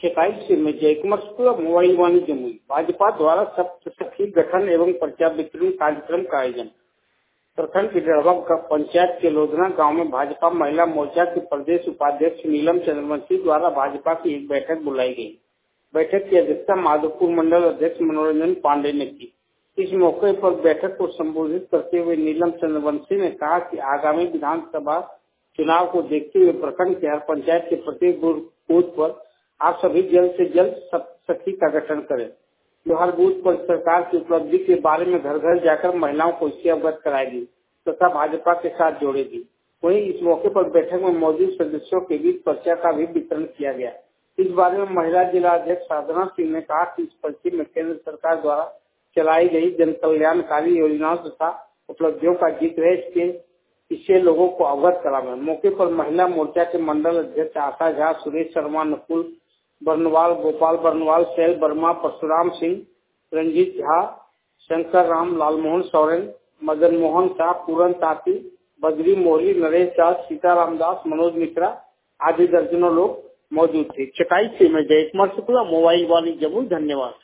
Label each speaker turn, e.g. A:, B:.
A: शिकायत से में जयकुमार शुक्ला, मोबाइल वाणी जमुई। भाजपा द्वारा सखी गठन एवं पर्चा वितरण कार्यक्रम का आयोजन। प्रखंड की डरवा पंचायत के लोधना गांव में भाजपा महिला मोर्चा के प्रदेश उपाध्यक्ष नीलम चंद्रवंशी द्वारा भाजपा की एक बैठक बुलाई गई। बैठक की अध्यक्षता माधोपुर मंडल अध्यक्ष मनोरंजन पांडे ने की। इस मौके पर बैठक को संबोधित करते हुए नीलम चंद्रवंशी ने कहा कि आगामी विधानसभा चुनाव को देखते हुए प्रखंड के हर पंचायत के प्रत्येक बूथ पर आप सभी जल्द से जल्द सखी का गठन करें, जो हर बूथ पर सरकार की उपलब्धि के बारे में घर घर जाकर महिलाओं को इससे अवगत कराएगी तथा भाजपा के साथ जोड़ेगी। वहीं इस मौके पर बैठक में मौजूद सदस्यों के बीच पर्चा का भी वितरण किया गया। इस बारे में महिला जिला अध्यक्ष साधना सिंह ने कहा कि इस पर्ची में केंद्र सरकार द्वारा चलाई गई जन कल्याणकारी योजनाओं तथा उपलब्धियों का जिक्र है, इससे लोगों को अवगत कराना। मौके पर महिला मोर्चा के मंडल अध्यक्ष आशा झा, सुरेश शर्मा, नकुल बर्नवाल, गोपाल बर्नवाल, शैल वर्मा, परशुराम सिंह, रंजीत झा, शंकर राम, लालमोहन सोरेन, मदन मोहन शाह, पूरन ताती, बद्री मोहली, नरेश दास, सीताराम दास, मनोज मिश्रा आदि दर्जनों लोग मौजूद थे। चकाई से मैं जयकुमार शुक्ला, मोबाइल वाणी जमुई। धन्यवाद।